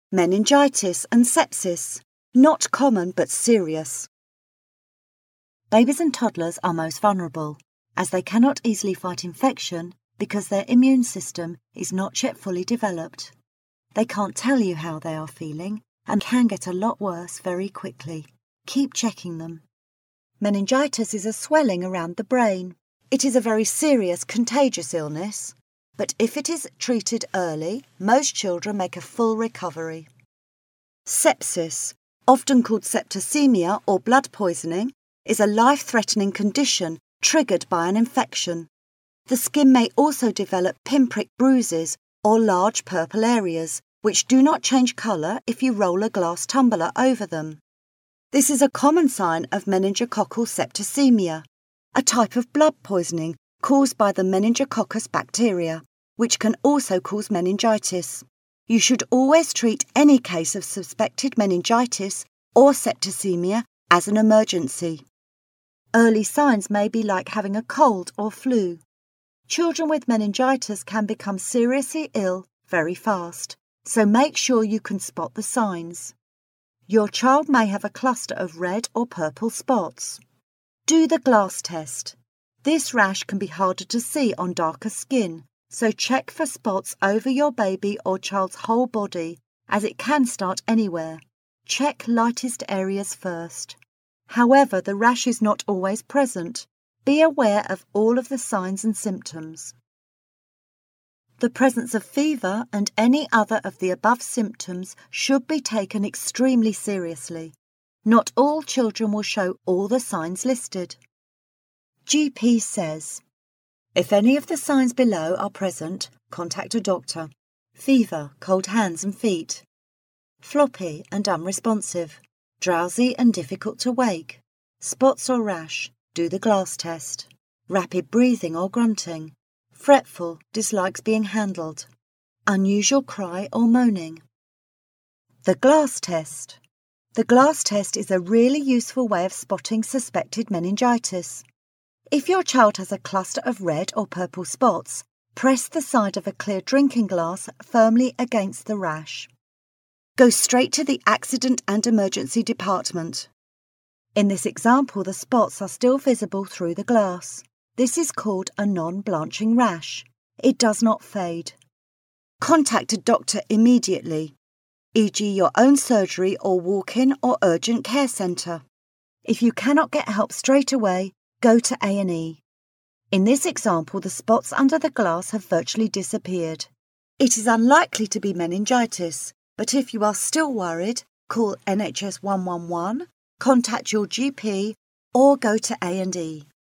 Meningitis and sepsis. Not common but serious. Babies and toddlers are most vulnerable, as they cannot easily fight infection because their immune system is not yet fully developed. They can't tell you how they are feeling and can get a lot worse very quickly. Keep checking them. Meningitis is a swelling around the brain. It is a very serious contagious illness, but if it is treated early, most children make a full recovery. Sepsis, often called septicemia or blood poisoning, is a life-threatening condition triggered by an infection. The skin may also develop pinprick bruises or large purple areas, which do not change colour if you roll a glass tumbler over them. This is a common sign of meningococcal septicemia, a type of blood poisoning caused by the meningococcus bacteria, which can also cause meningitis. You should always treat any case of suspected meningitis or septicemia as an emergency. Early signs may be like having a cold or flu. Children with meningitis can become seriously ill very fast, so make sure you can spot the signs. Your child may have a cluster of red or purple spots. Do the glass test. This rash can be harder to see on darker skin, so check for spots over your baby or child's whole body, as it can start anywhere. Check lightest areas first. However, the rash is not always present. Be aware of all of the signs and symptoms. The presence of fever and any other of the above symptoms should be taken extremely seriously. Not all children will show all the signs listed. GP says, if any of the signs below are present, contact a doctor. Fever, cold hands and feet. Floppy and unresponsive. Drowsy and difficult to wake. Spots or rash, do the glass test. Rapid breathing or grunting. Fretful, dislikes being handled. Unusual cry or moaning. The glass test. The glass test is a really useful way of spotting suspected meningitis. If your child has a cluster of red or purple spots, press the side of a clear drinking glass firmly against the rash. Go straight to the accident and emergency department. In this example, the spots are still visible through the glass. This is called a non-blanching rash. It does not fade. Contact a doctor immediately, e.g. your own surgery or walk-in or urgent care centre. If you cannot get help straight away, go to A&E. In this example, the spots under the glass have virtually disappeared. It is unlikely to be meningitis, but if you are still worried, call NHS 111, contact your GP or go to A&E.